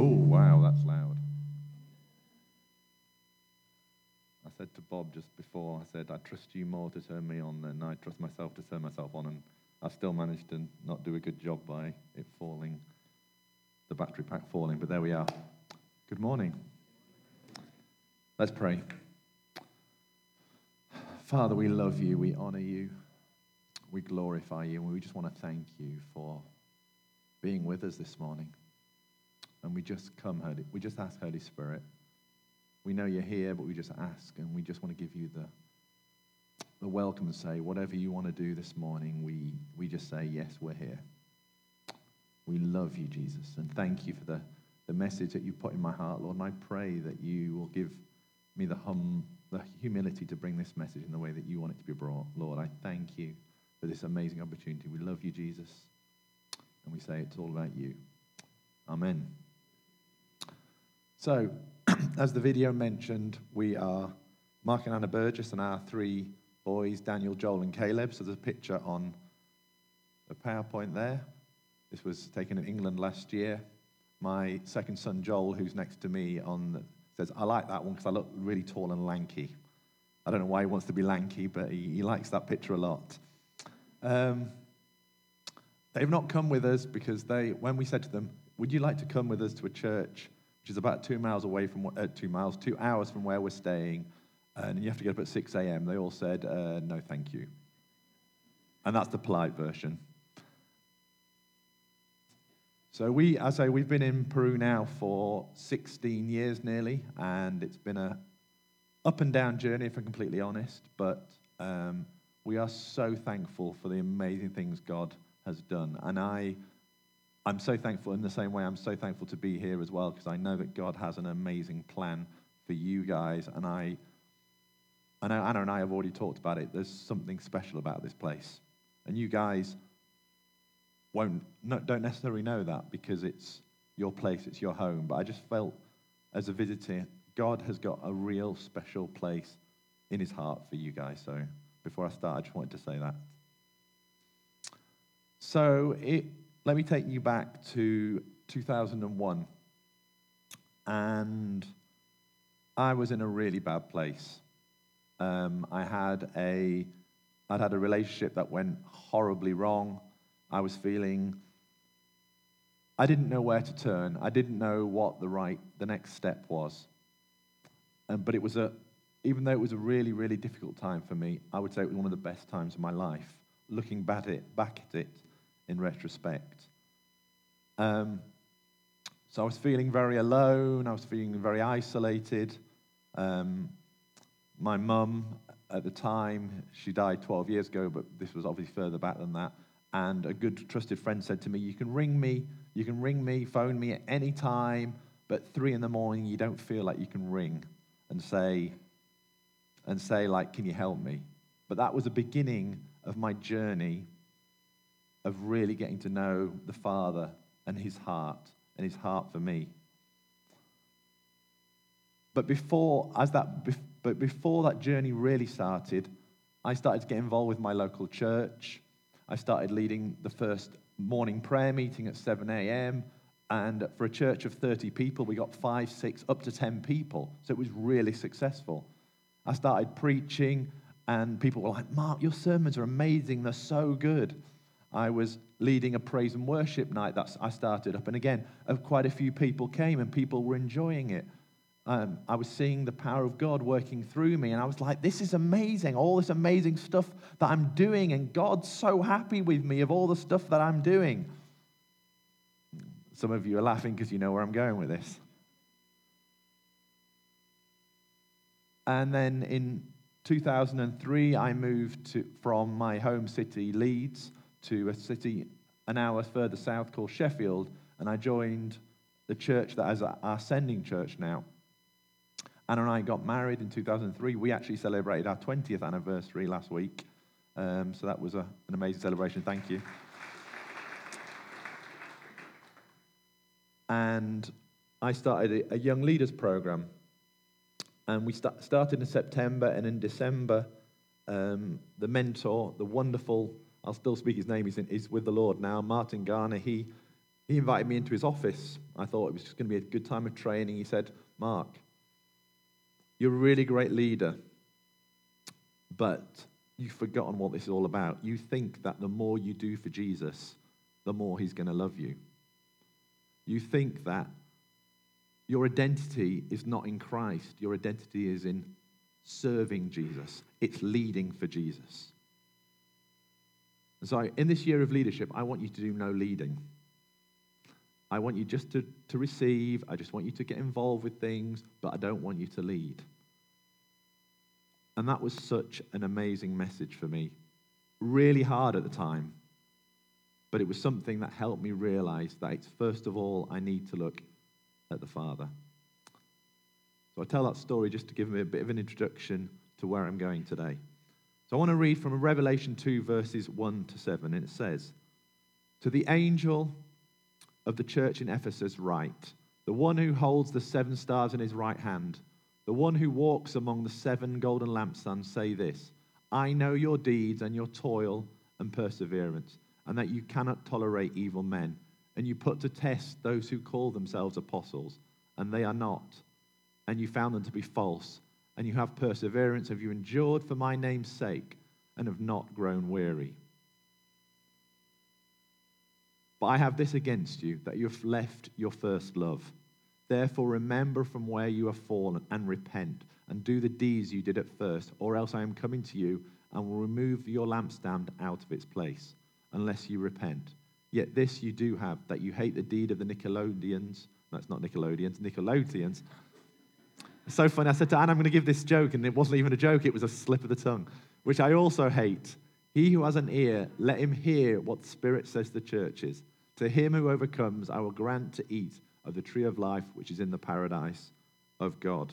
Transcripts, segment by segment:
Oh, wow, that's loud. I said to Bob just before, I said, I trust you more to turn me on than I trust myself to turn myself on, and I still managed to not do a good job by it falling, the battery pack falling, but there we are. Good morning. Let's pray. Father, we love you, we honor you, we glorify you, and we just want to thank you for being with us this morning. And we just ask, Holy Spirit, we know you're here, but we just ask, and we just want to give you the welcome and say, whatever you want to do this morning, we just say, yes, we're here. We love you, Jesus, and thank you for the message that you put in my heart, Lord, and I pray that you will give me the humility to bring this message in the way that you want it to be brought. Lord, I thank you for this amazing opportunity. We love you, Jesus, and we say it's all about you. Amen. So, as the video mentioned, we are Mark and Anna Burgess and our three boys, Daniel, Joel, and Caleb. So there's a picture on the PowerPoint there. This was taken in England last year. My second son, Joel, who's next to me, says, I like that one because I look really tall and lanky. I don't know why he wants to be lanky, but he likes that picture a lot. They've not come with us because when we said to them, would you like to come with us to a church which is about 2 hours from where we're staying, and you have to get up at 6 a.m., they all said, no, thank you. And that's the polite version. So we've been in Peru now for 16 years nearly, and it's been a up and down journey, if I'm completely honest, but we are so thankful for the amazing things God has done. And I'm so thankful in the same way I'm so thankful to be here as well, because I know that God has an amazing plan for you guys, and I know Anna and I have already talked about it. There's something special about this place, and you guys don't necessarily know that because it's your place, it's your home, but I just felt as a visitor, God has got a real special place in his heart for you guys. So before I start, I just wanted to say that. So let me take you back to 2001, and I was in a really bad place. I'd had a relationship that went horribly wrong. I didn't know where to turn. I didn't know what the next step was. But even though it was a really, really difficult time for me, I would say it was one of the best times of my life, looking back at it in retrospect. So I was feeling very alone. I was feeling very isolated. My mum, at the time, she died 12 years ago, but this was obviously further back than that. And a good trusted friend said to me, you can ring me, phone me at any time, but 3 a.m, you don't feel like you can ring and say like, can you help me? But that was the beginning of my journey of really getting to know the Father and his heart for me. But before that journey really started, I started to get involved with my local church. I started leading the first morning prayer meeting at 7 a.m. And for a church of 30 people, we got 5, 6, up to 10 people. So it was really successful. I started preaching, and people were like, Mark, your sermons are amazing. They're so good. I was leading a praise and worship night that I started up. And again, quite a few people came, and people were enjoying it. I was seeing the power of God working through me, and I was like, this is amazing, all this amazing stuff that I'm doing, and God's so happy with me of all the stuff that I'm doing. Some of you are laughing because you know where I'm going with this. And then in 2003, I moved from my home city, Leeds, to a city an hour further south called Sheffield, and I joined the church that is our sending church now. Anna and I got married in 2003. We actually celebrated our 20th anniversary last week. So that was an amazing celebration. Thank you. And I started a young leaders program. And we started in September, and in December, the mentor, the wonderful, I'll still speak his name, is with the Lord now, Martin Garner, he He invited me into his office. I thought it was just going to be a good time of training. He said, Mark, you're a really great leader, but you've forgotten what this is all about. You think that the more you do for Jesus, the more he's going to love you. You think that your identity is not in Christ. Your identity is in serving Jesus. It's leading for Jesus. And so in this year of leadership, I want you to do no leading. I want you just to receive. I just want you to get involved with things, but I don't want you to lead. And that was such an amazing message for me. Really hard at the time, but it was something that helped me realize that it's first of all, I need to look at the Father. So I tell that story just to give me a bit of an introduction to where I'm going today. So I want to read from Revelation 2, verses 1 to 7, and it says, "To the angel of the church in Ephesus write, the one who holds the 7 stars in his right hand, the one who walks among the 7 golden lampstands, say this, I know your deeds and your toil and perseverance, and that you cannot tolerate evil men, and you put to test those who call themselves apostles, and they are not, and you found them to be false, and you have perseverance, have you endured for my name's sake, and have not grown weary. But I have this against you, that you have left your first love. Therefore remember from where you have fallen, and repent, and do the deeds you did at first, or else I am coming to you, and will remove your lampstand out of its place, unless you repent. Yet this you do have, that you hate the deed of the Nicolaitans. No, it's not Nickelodeons, Nicolaitans. It's so funny. I said to Anne, I'm going to give this joke, and it wasn't even a joke. It was a slip of the tongue, which I also hate. He who has an ear, let him hear what the Spirit says to churches. To him who overcomes, I will grant to eat of the tree of life, which is in the paradise of God.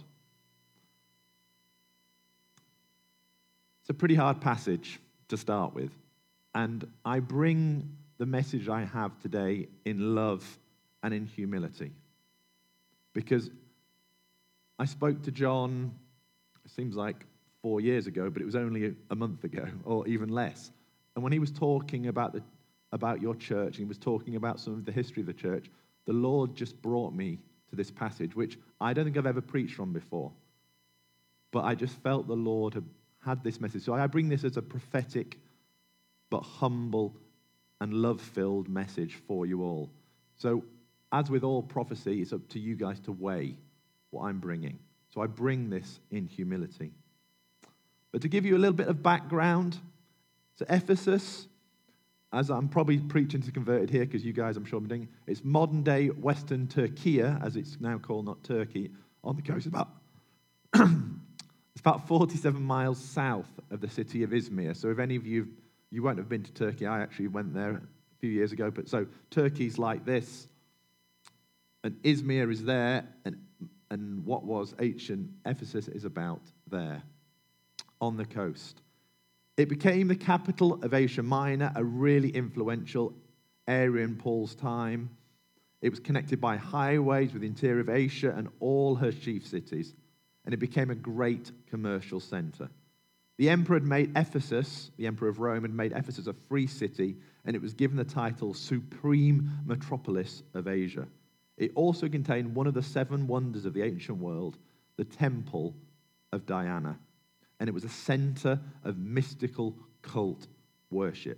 It's a pretty hard passage to start with. And I bring the message I have today in love and in humility. Because I spoke to John, it seems like 4 years ago, but it was only a month ago, or even less. And when he was talking about your church, and he was talking about some of the history of the church, the Lord just brought me to this passage, which I don't think I've ever preached from before. But I just felt the Lord had this message. So I bring this as a prophetic, but humble and love-filled message for you all. So as with all prophecy, it's up to you guys to weigh what I'm bringing. So I bring this in humility. But to give you a little bit of background, so Ephesus, as I'm probably preaching to converted here, because you guys, I'm sure, have been doing, it's modern-day Western Turkey, as it's now called, not Turkey, on the coast. It's about 47 miles south of the city of Izmir. So if any of you won't have been to Turkey, I actually went there a few years ago. But so Turkey's like this, and Izmir is there, and what was ancient Ephesus is about there, on the coast. It became the capital of Asia Minor, a really influential area in Paul's time. It was connected by highways with the interior of Asia and all her chief cities, and it became a great commercial center. The emperor had made Ephesus, the emperor of Rome, had made Ephesus a free city, and it was given the title Supreme Metropolis of Asia. It also contained one of the 7 wonders of the ancient world, the Temple of Diana. And it was a center of mystical cult worship.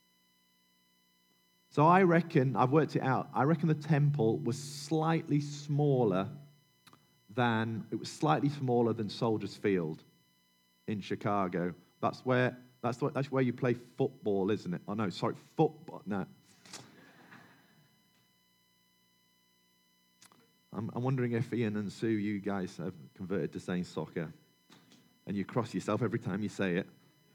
So I reckon, I've worked it out, I reckon the temple was slightly smaller than Soldiers Field in Chicago. That's where you play football, isn't it? Oh no, sorry, football. No. I'm wondering if Ian and Sue, you guys have converted to saying soccer. And you cross yourself every time you say it.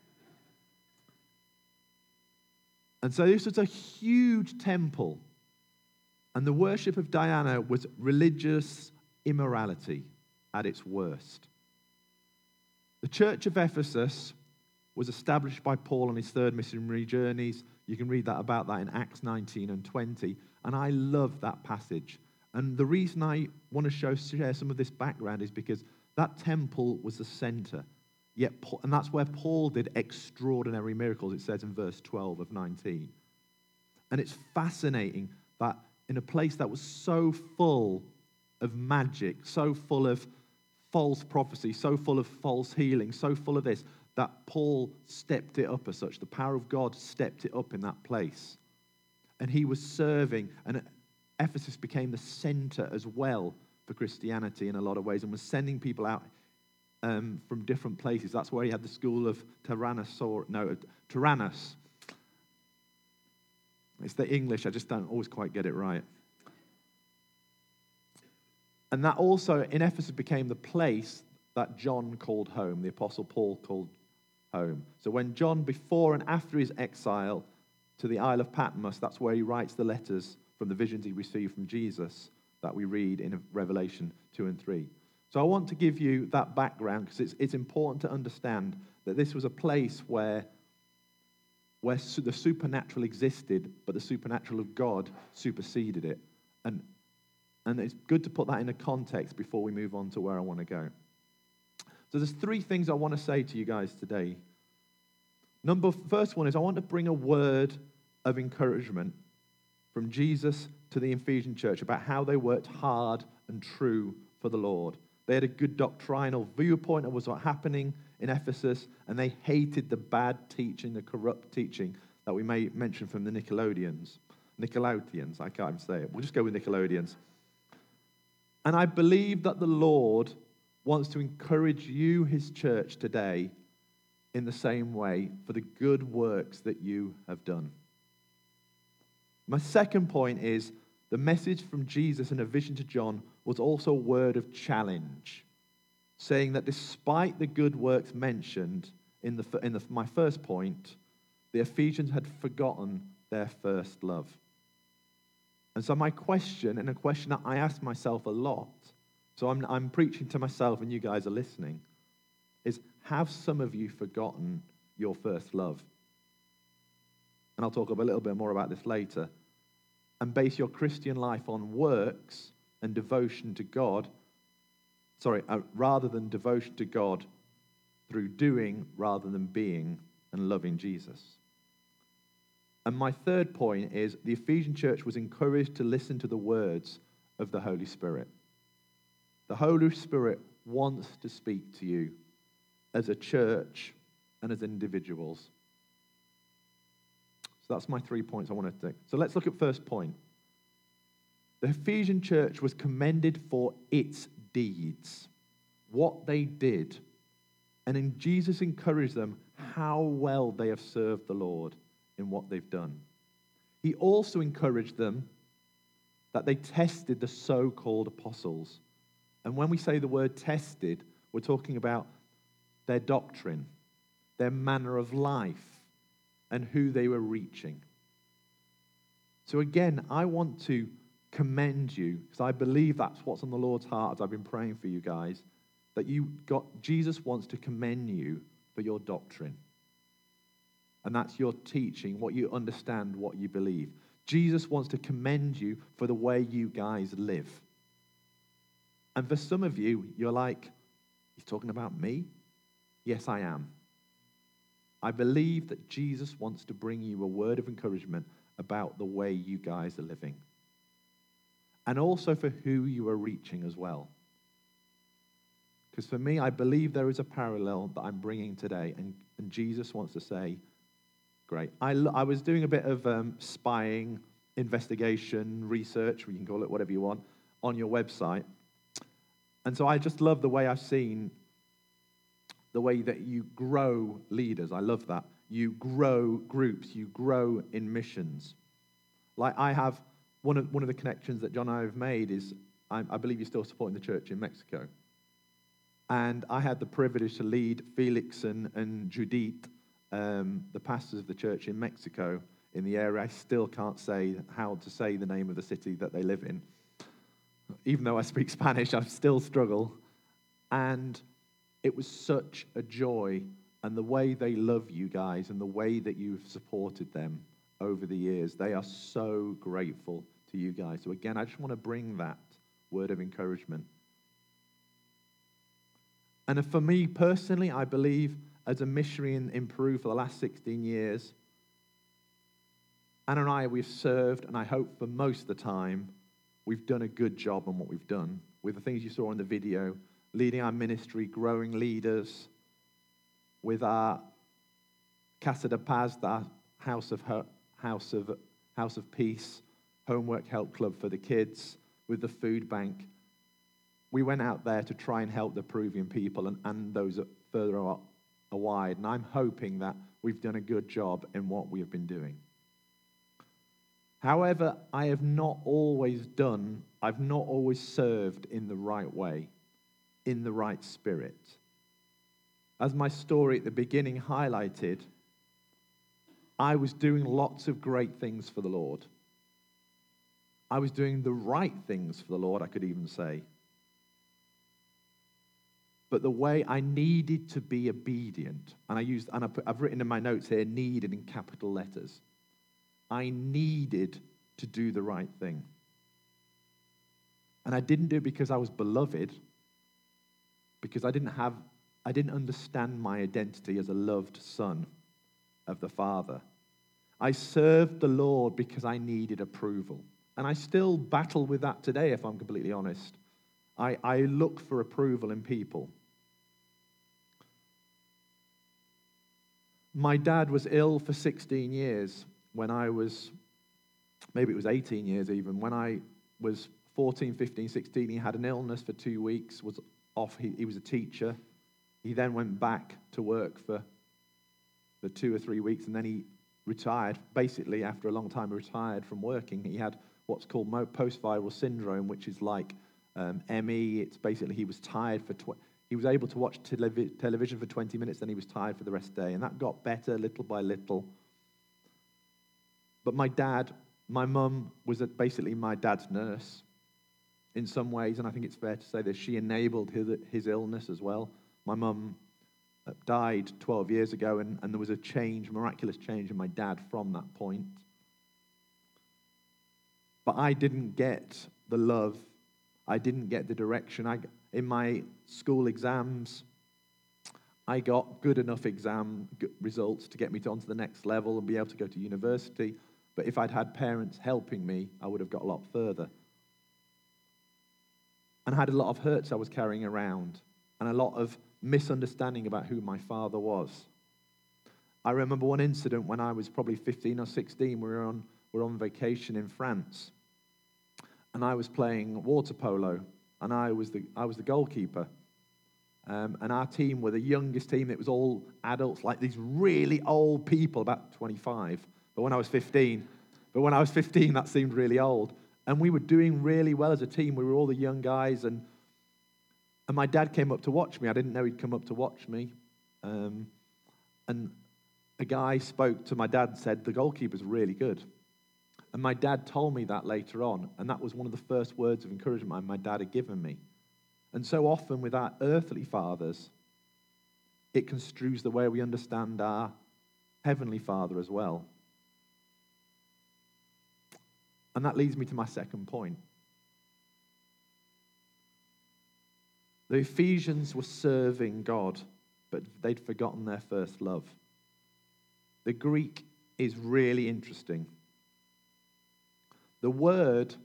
And so this was a huge temple. And the worship of Diana was religious immorality at its worst. The church of Ephesus was established by Paul on his 3rd missionary journeys. You can read about that in Acts 19 and 20. And I love that passage. And the reason I want to share some of this background is because that temple was the center. And that's where Paul did extraordinary miracles, it says in verse 12 of 19. And it's fascinating that in a place that was so full of magic, so full of false prophecy, so full of false healing, so full of this, that Paul stepped it up as such. The power of God stepped it up in that place. And he was serving, and Ephesus became the center as well for Christianity in a lot of ways, and was sending people out from different places. That's where he had the school of Tyrannus. It's the English, I just don't always quite get it right. And that also, in Ephesus, became the place that John called home, the Apostle Paul called home. So when John, before and after his exile to the Isle of Patmos, that's where he writes the letters from the visions he received from Jesus that we read in Revelation 2 and 3. So I want to give you that background because it's important to understand that this was a place where the supernatural existed, but the supernatural of God superseded it. And it's good to put that in a context before we move on to where I want to go. So there's 3 things I want to say to you guys today. First one is I want to bring a word of encouragement from Jesus to the Ephesian church about how they worked hard and true for the Lord. They had a good doctrinal viewpoint of what was happening in Ephesus, and they hated the bad teaching, the corrupt teaching that we may mention from the Nicolaitans, I can't even say it. We'll just go with Nicolaitans. And I believe that the Lord wants to encourage you, his church, today in the same way for the good works that you have done. My second point is the message from Jesus in a vision to John was also a word of challenge, saying that despite the good works mentioned in my first point, the Ephesians had forgotten their first love. And so my question, and a question that I ask myself a lot, so I'm preaching to myself and you guys are listening, is have some of you forgotten your first love? And I'll talk a little bit more about this later. And base your Christian life on works and devotion to God, rather than devotion to God through doing rather than being and loving Jesus. And my third point is the Ephesian church was encouraged to listen to the words of the Holy Spirit. The Holy Spirit wants to speak to you as a church and as individuals. So that's my 3 points I want to take. So let's look at first point. The Ephesian church was commended for its deeds, what they did. And then Jesus encouraged them how well they have served the Lord in what they've done. He also encouraged them that they tested the so-called apostles. And when we say the word tested, we're talking about their doctrine, their manner of life, and who they were reaching. So again, I want to commend you, because I believe that's what's on the Lord's heart as I've been praying for you guys, that Jesus wants to commend you for your doctrine. And that's your teaching, what you understand, what you believe. Jesus wants to commend you for the way you guys live. And for some of you, you're like, he's talking about me? Yes, I am. I believe that Jesus wants to bring you a word of encouragement about the way you guys are living. And also for who you are reaching as well. Because for me, I believe there is a parallel that I'm bringing today, and Jesus wants to say, great. I was doing a bit of spying, investigation, research, we can call it whatever you want, on your website. And so I just love the way I've seen the way that you grow leaders. I love that. You grow groups. You grow in missions. Like I have, one of the connections that John and I have made is, I believe you're still supporting the church in Mexico. And I had the privilege to lead Felix and Judith, the pastors of the church in Mexico, in the area. I still can't say how to say the name of the city that they live in. Even though I speak Spanish, I still struggle. And it was such a joy, and the way they love you guys and the way that you've supported them over the years, they are so grateful to you guys. So again, I just want to bring that word of encouragement. And for me personally, I believe as a missionary in Peru for the last 16 years, Anna and I, we've served, and I hope for most of the time, we've done a good job on what we've done. With the things you saw in the video, leading our ministry, growing leaders, with our Casa de Paz, our House of Peace, Homework Help Club for the kids, with the food bank. We went out there to try and help the Peruvian people and those further wide, and I'm hoping that we've done a good job in what we have been doing. However, I've not always served in the right way, in the right spirit. As my story at the beginning highlighted, I was doing lots of great things for the Lord. I was doing the right things for the Lord, I could even say. But the way I needed to be obedient, I've written in my notes here, needed in capital letters. I needed to do the right thing. And I didn't do it because I was beloved, because I didn't understand my identity as a loved son of the Father. I served the Lord because I needed approval. And I still battle with that today, if I'm completely honest. I look for approval in people. My dad was ill for 16 years when I was, maybe it was 18 years even. When I was 14, 15, 16, he had an illness for 2 weeks, was off. He was a teacher. He then went back to work for 2 or 3 weeks, and then he retired. Basically, after a long time, he retired from working. He had what's called post-viral syndrome, which is like ME. It's basically he was tired he was able to watch television for 20 minutes, then he was tired for the rest of the day. And that got better little by little. But my mum was basically my dad's nurse in some ways, and I think it's fair to say that she enabled his illness as well. My mum died 12 years ago, and there was a miraculous change in my dad from that point. But I didn't get the love. I didn't get the direction. In my school exams, I got good enough exam results to get me onto the next level and be able to go to university. But if I'd had parents helping me, I would have got a lot further. And I had a lot of hurts I was carrying around and a lot of misunderstanding about who my father was. I remember one incident when I was probably 15 or 16. We were on vacation in France. And I was playing water polo, and I was the goalkeeper. And our team were the youngest team. It was all adults, like these really old people, about 25. But when I was 15, that seemed really old. And we were doing really well as a team. We were all the young guys, and my dad came up to watch me. I didn't know he'd come up to watch me. And a guy spoke to my dad and said, "The goalkeeper's really good." And my dad told me that later on, and that was one of the first words of encouragement my dad had given me. And so often with our earthly fathers, it construes the way we understand our heavenly Father as well. And that leads me to my second point. The Ephesians were serving God, but they'd forgotten their first love. The Greek is really interesting. The word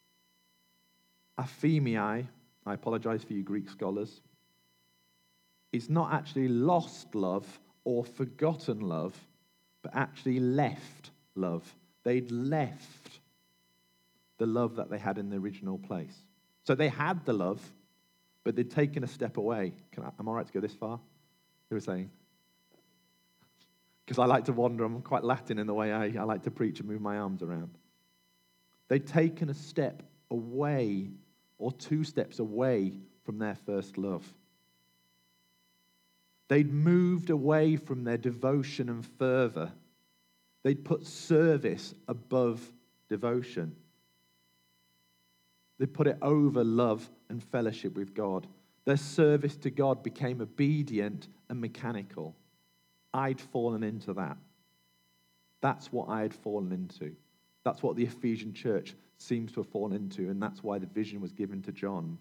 aphemai, I apologize for you Greek scholars, is not actually lost love or forgotten love, but actually left love. They'd left the love that they had in the original place. So they had the love, but they'd taken a step away. Am I right to go this far? Who was saying? Because I like to wander. I'm quite Latin in the way I like to preach and move my arms around. They'd taken a step away, or 2 steps away from their first love. They'd moved away from their devotion and fervor. They'd put service above devotion. They put it over love and fellowship with God. Their service to God became obedient and mechanical. I'd fallen into that. That's what I had fallen into. That's what the Ephesian church seems to have fallen into, and that's why the vision was given to John.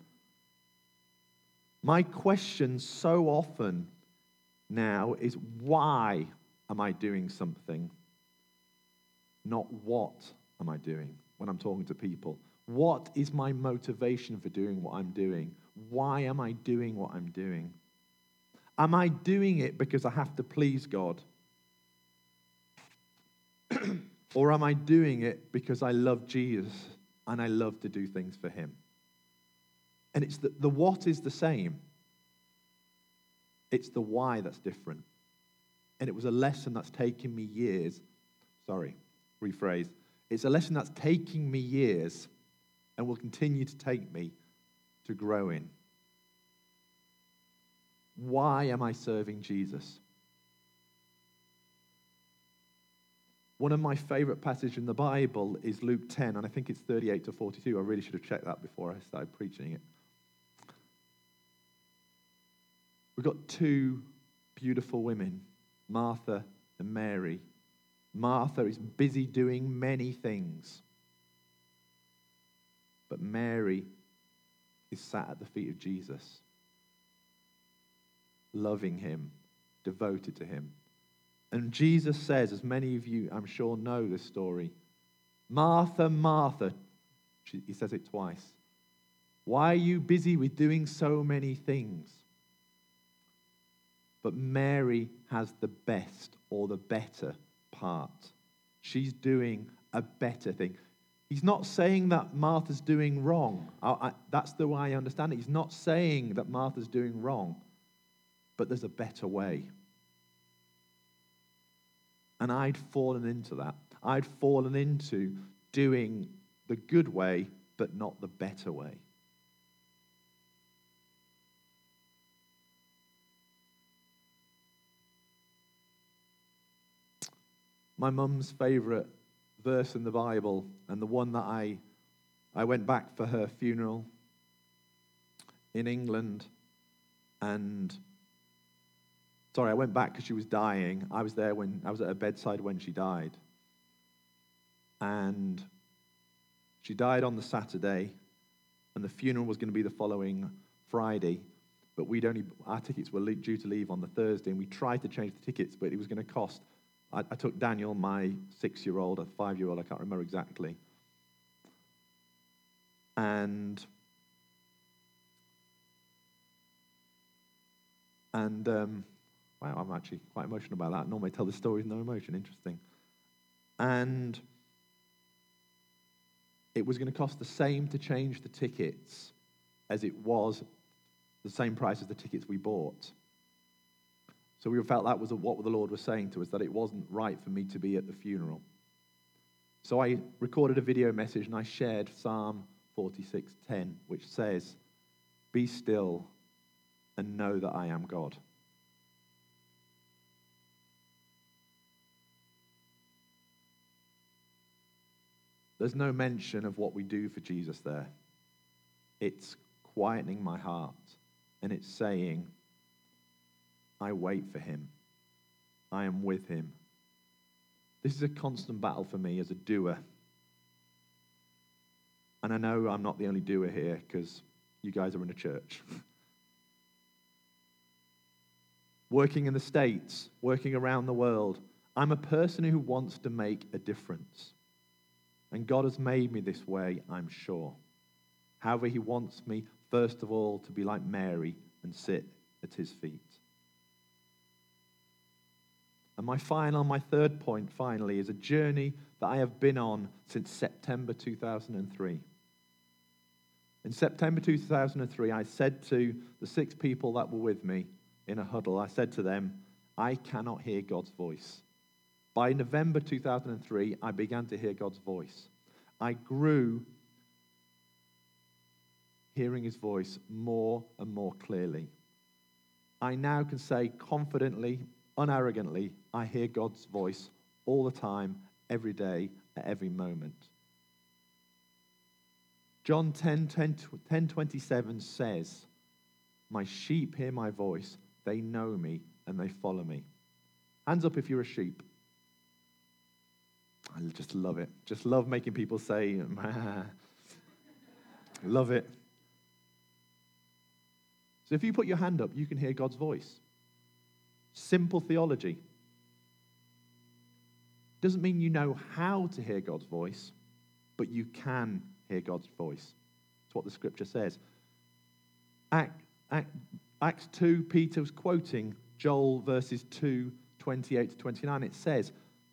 My question so often now is, why am I doing something? not what am I doing when I'm talking to people. What is my motivation for doing what I'm doing? Why am I doing what I'm doing? Am I doing it because I have to please God? Or am I doing it because I love Jesus and I love to do things for him? And it's the what is the same. It's the why that's different. And it was a lesson that's taken me years. Rephrase. It's a lesson that's taking me years and will continue to take me to grow in. Why am I serving Jesus? One of my favorite passages in the Bible is Luke 10, and I think it's 38 to 42. I really should have checked that before I started preaching it. We've got two beautiful women, Martha and Mary. Martha is busy doing many things, but Mary is sat at the feet of Jesus, loving him, devoted to him. And Jesus says, as many of you, I'm sure, know this story, Martha, Martha, he says it twice. Why are you busy with doing so many things? But Mary has the best or the better part. She's doing a better thing. He's not saying that Martha's doing wrong. That's the way I understand it. He's not saying that Martha's doing wrong, but there's a better way. And I'd fallen into that. I'd fallen into doing the good way, but not the better way. My mum's favourite verse in the Bible, and the one that I went back for her funeral in England, I went back because she was dying. I was there when I was at her bedside when she died. And she died on the Saturday, and the funeral was going to be the following Friday, but our tickets were due to leave on the Thursday, and we tried to change the tickets, but it was going to cost. I took Daniel, my 6-year-old, a 5-year-old, I can't remember exactly. Wow, I'm actually quite emotional about that. Normally I tell the stories, no emotion. Interesting. And it was going to cost the same to change the tickets as it was the same price as the tickets we bought. So we felt that was what the Lord was saying to us, that it wasn't right for me to be at the funeral. So I recorded a video message and I shared Psalm 46:10, which says, "Be still and know that I am God." There's no mention of what we do for Jesus there. It's quietening my heart, and it's saying, I wait for him. I am with him. This is a constant battle for me as a doer. And I know I'm not the only doer here because you guys are in a church. Working in the States, working around the world, I'm a person who wants to make a difference. And God has made me this way, I'm sure. However, he wants me, first of all, to be like Mary and sit at his feet. And my third point, finally, is a journey that I have been on since September 2003. In September 2003, I said to the 6 people that were with me in a huddle, I said to them, I cannot hear God's voice. By November 2003, I began to hear God's voice. I grew hearing his voice more and more clearly. I now can say confidently, unarrogantly, I hear God's voice all the time, every day, at every moment. John 10:27 says, my sheep hear my voice, they know me, and they follow me. Hands up if you're a sheep. I just love it. Just love making people say, love it. So if you put your hand up, you can hear God's voice. Simple theology. Doesn't mean you know how to hear God's voice, but you can hear God's voice. That's what the scripture says. Acts 2, Peter was quoting Joel verses 2:28 to 29. It says,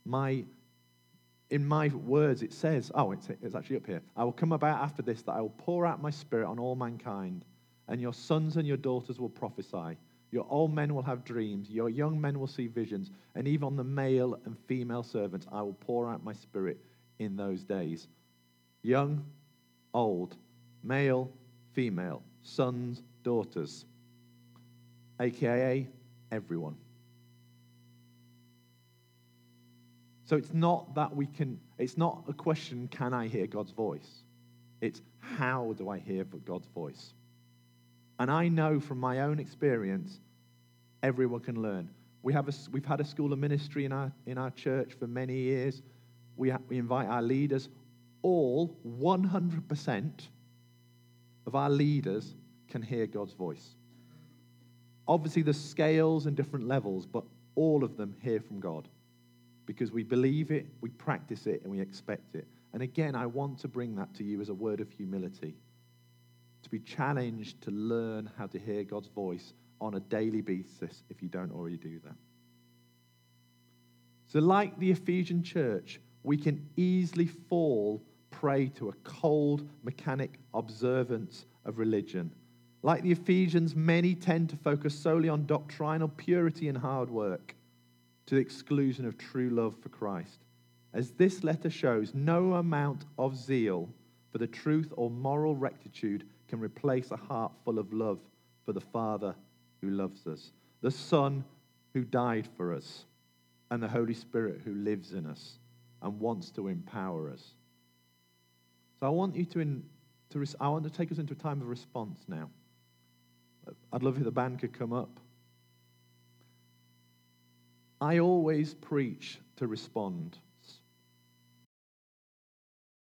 in my words, it says, it's actually up here. I will come about after this, that I will pour out my spirit on all mankind, and your sons and your daughters will prophesy. Your old men will have dreams, your young men will see visions, and even on the male and female servants I will pour out my spirit in those days. Young, old, male, female, sons, daughters, aka everyone. So it's not a question, can I hear God's voice? It's how do I hear God's voice? And I know from my own experience, everyone can learn. We've had a school of ministry in our church for many years. We invite our leaders. All 100% of our leaders can hear God's voice. Obviously, there's scales and different levels, but all of them hear from God because we believe it, we practice it, and we expect it. And again, I want to bring that to you as a word of humility, to be challenged to learn how to hear God's voice on a daily basis if you don't already do that. So like the Ephesian church, we can easily fall prey to a cold, mechanic observance of religion. Like the Ephesians, many tend to focus solely on doctrinal purity and hard work to the exclusion of true love for Christ. As this letter shows, no amount of zeal for the truth or moral rectitude can replace a heart full of love for the Father who loves us, the Son who died for us, and the Holy Spirit who lives in us and wants to empower us. So I want you I want to take us into a time of response now. I'd love if the band could come up. I always preach to respond.